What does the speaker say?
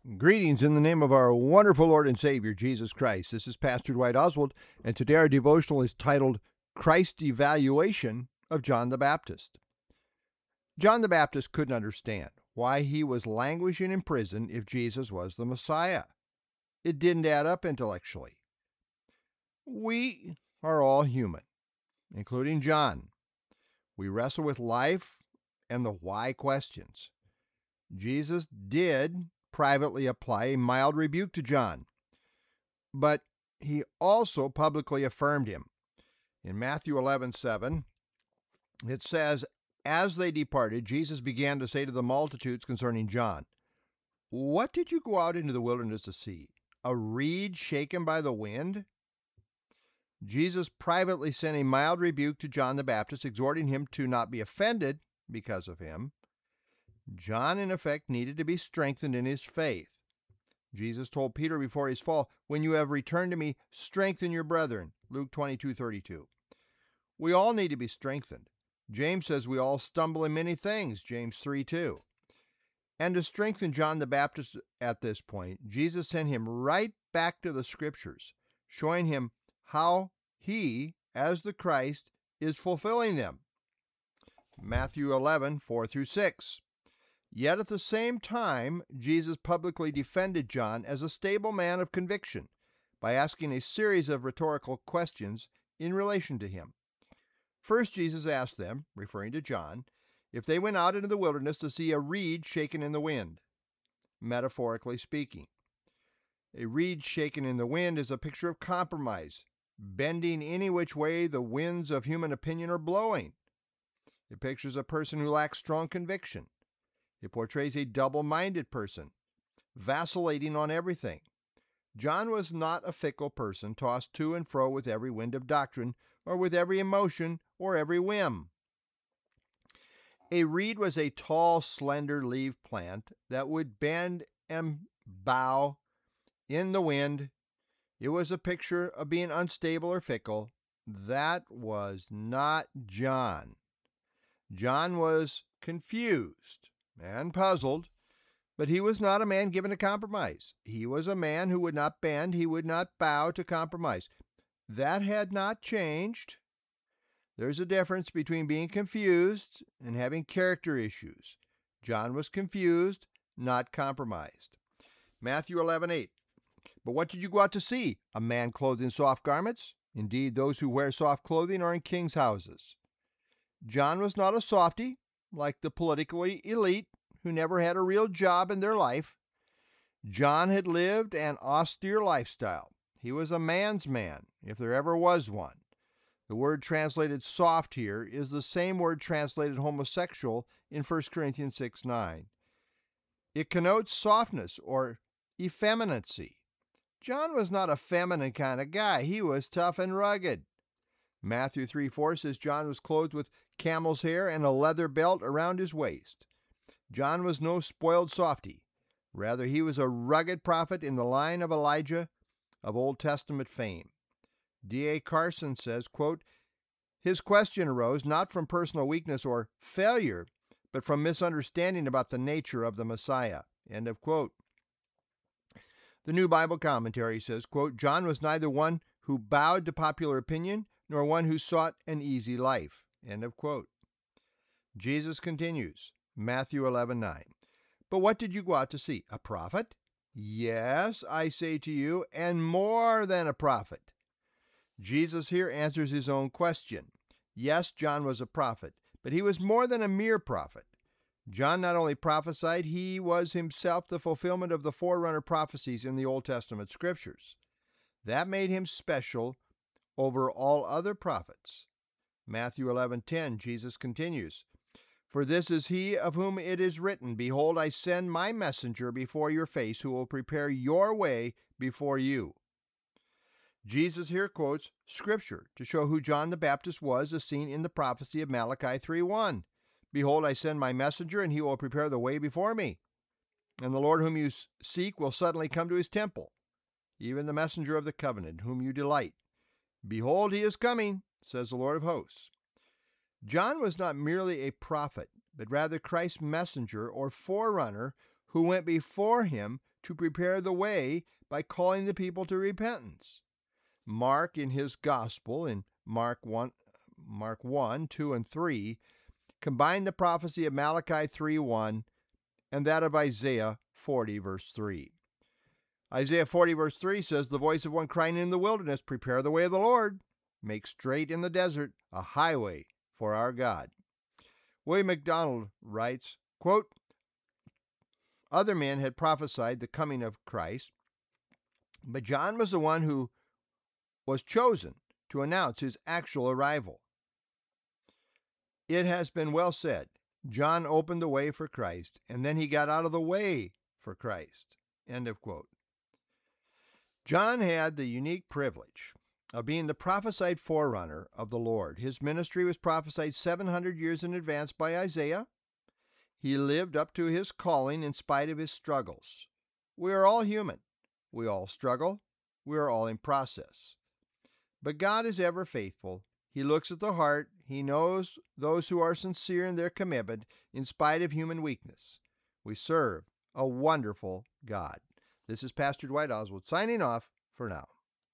Greetings in the name of our wonderful Lord and Savior, Jesus Christ. This is Pastor Dwight Oswald, and today our devotional is titled, Christ's Evaluation of John the Baptist. John the Baptist couldn't understand why he was languishing in prison if Jesus was the Messiah. It didn't add up intellectually. We are all human, including John. We wrestle with life and the why questions. Jesus did privately apply a mild rebuke to John, but he also publicly affirmed him. In Matthew 11:7, it says, "As they departed, Jesus began to say to the multitudes concerning John, 'What did you go out into the wilderness to see? A reed shaken by the wind?'" Jesus privately sent a mild rebuke to John the Baptist, exhorting him to not be offended because of him. John, in effect, needed to be strengthened in his faith. Jesus told Peter before his fall, "When you have returned to me, strengthen your brethren." Luke 22:32. We all need to be strengthened. James says we all stumble in many things, James 3:2. And to strengthen John the Baptist at this point, Jesus sent him right back to the Scriptures, showing him how he, as the Christ, is fulfilling them. Matthew 11:4-6. Yet at the same time, Jesus publicly defended John as a stable man of conviction by asking a series of rhetorical questions in relation to him. First, Jesus asked them, referring to John, if they went out into the wilderness to see a reed shaken in the wind, metaphorically speaking. A reed shaken in the wind is a picture of compromise, bending any which way the winds of human opinion are blowing. It pictures a person who lacks strong conviction. It portrays a double-minded person, vacillating on everything. John was not a fickle person, tossed to and fro with every wind of doctrine, or with every emotion, or every whim. A reed was a tall, slender-leaved plant that would bend and bow in the wind. It was a picture of being unstable or fickle. That was not John. John was confused and puzzled, but he was not a man given to compromise. He was a man who would not bend, he would not bow to compromise. That had not changed. There's a difference between being confused and having character issues. John was confused, not compromised. Matthew 11:8. "But what did you go out to see? A man clothed in soft garments? Indeed, those who wear soft clothing are in kings' houses." John was not a softy, like the politically elite who never had a real job in their life. John had lived an austere lifestyle. He was a man's man, if there ever was one. The word translated soft here is the same word translated homosexual in 1 Corinthians 6:9. It connotes softness or effeminacy. John was not a feminine kind of guy. He was tough and rugged. Matthew 3:4 says John was clothed with camel's hair and a leather belt around his waist. John was no spoiled softy. Rather, he was a rugged prophet in the line of Elijah of Old Testament fame. D.A. Carson says, quote, "His question arose not from personal weakness or failure, but from misunderstanding about the nature of the Messiah." End of quote. The New Bible Commentary says, quote, "John was neither one who bowed to popular opinion nor one who sought an easy life." End of quote. Jesus continues, Matthew 11:9. "But what did you go out to see? A prophet? Yes, I say to you, and more than a prophet." Jesus here answers his own question. Yes, John was a prophet, but he was more than a mere prophet. John not only prophesied, he was himself the fulfillment of the forerunner prophecies in the Old Testament scriptures. That made him special over all other prophets. Matthew 11:10, Jesus continues, "For this is he of whom it is written, Behold, I send my messenger before your face, who will prepare your way before you." Jesus here quotes Scripture to show who John the Baptist was, as seen in the prophecy of Malachi 3:1. "Behold, I send my messenger, and he will prepare the way before me. And the Lord whom you seek will suddenly come to his temple, even the messenger of the covenant, whom you delight. Behold, he is coming, says the Lord of hosts." John was not merely a prophet, but rather Christ's messenger or forerunner who went before him to prepare the way by calling the people to repentance. Mark, in his gospel, in Mark 1, 2, and 3, combined the prophecy of Malachi 3:1 and that of Isaiah 40, verse 3. Isaiah 40, verse 3 says, "The voice of one crying in the wilderness, prepare the way of the Lord. Make straight in the desert a highway for our God." William MacDonald writes, quote, "Other men had prophesied the coming of Christ, but John was the one who was chosen to announce his actual arrival. It has been well said, John opened the way for Christ, and then he got out of the way for Christ." End of quote. John had the unique privilege of being the prophesied forerunner of the Lord. His ministry was prophesied 700 years in advance by Isaiah. He lived up to his calling in spite of his struggles. We are all human. We all struggle. We are all in process. But God is ever faithful. He looks at the heart. He knows those who are sincere in their commitment in spite of human weakness. We serve a wonderful God. This is Pastor Dwight Oswald signing off for now.